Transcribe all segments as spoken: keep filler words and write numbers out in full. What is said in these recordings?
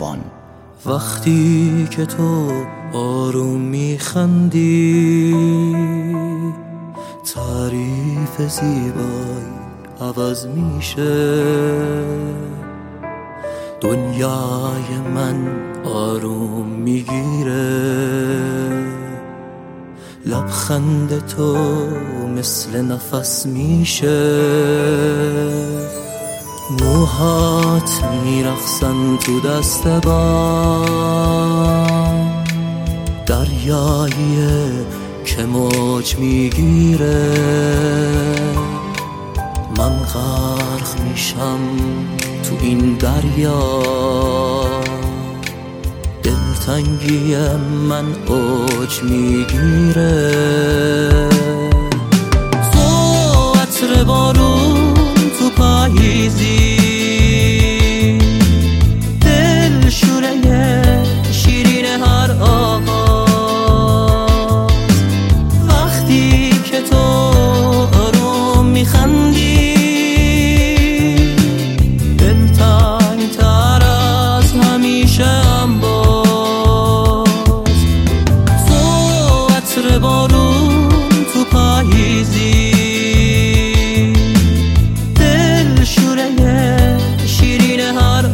آوان. وقتی که تو آروم میخندی، تعریف زیبایی عوض میشه، دنیای من آروم میگیره. لبخند تو مثل نفس میشه، موهات میرقصن تو دست بام، دریاییه که موج میگیره. من غرق میشم تو این دریا، دلتنگی من اوج میگیره. تو عطر بارون تو پاییزی، دل شوره شیرین هر آغاز. وقتی که تو آروم میخندی، دلتنگ تر از همیشه ام باز. تو عطر بارون تو پاییزی، شیرین هر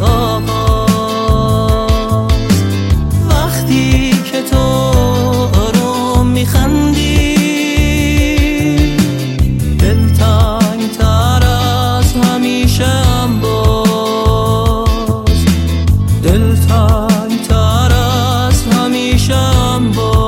آغاز. وقتی که تو آروم میخندی، دلتنگ تر از همیشه ام باز. دلتنگ تر از همیشه ام باز.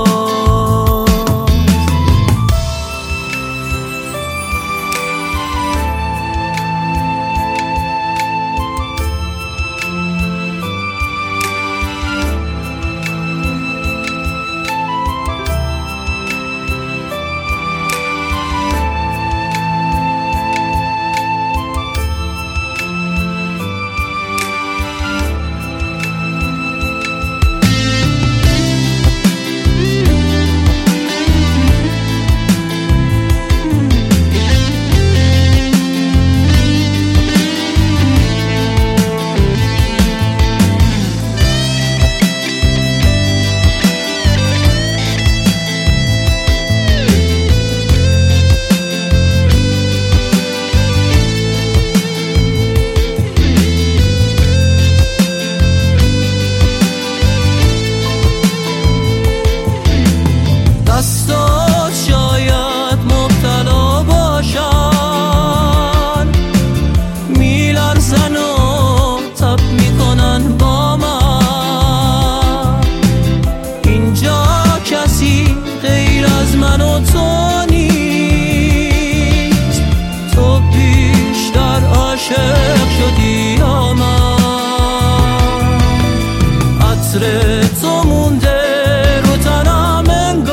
دستات شاید مبتلا باشن، میلرزن و تب میکنن با من. اینجا کسی غیر از من و تو نیست، تو بیشتر عاشق شدی یا من. عطر تو مونده رو تنم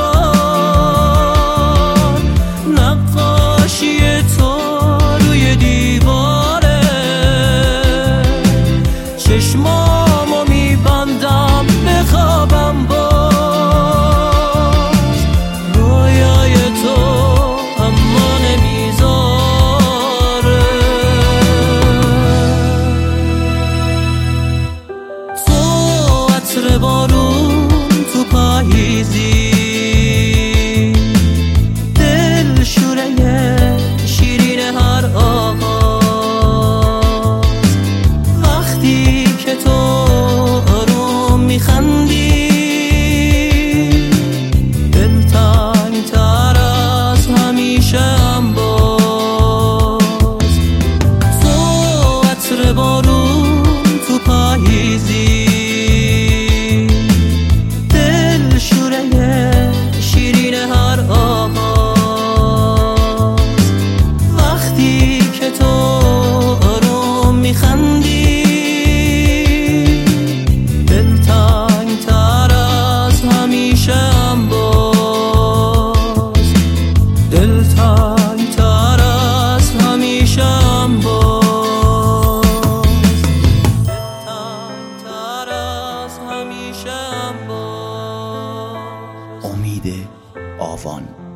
انگار، نقاشی تو روی دیواره. چشمامو میبندم بخوابم باز، رویای تو اما نمیذاره. تو عطر بارون تو پاییزی، دل شوره شیرین هر آغاز. وقتی که تو آروم میخندی، دلتنگ تر از همیشه ام باز. تو عطر بارون تو پاییزی، شیرین هر آغاز. وقتی که تو آروم میخندی، دلتنگ تر از همیشه ام باز. دلتنگ تر از همیشه ام باز. دلتنگ تر از همیشه ام باز. امید آوان.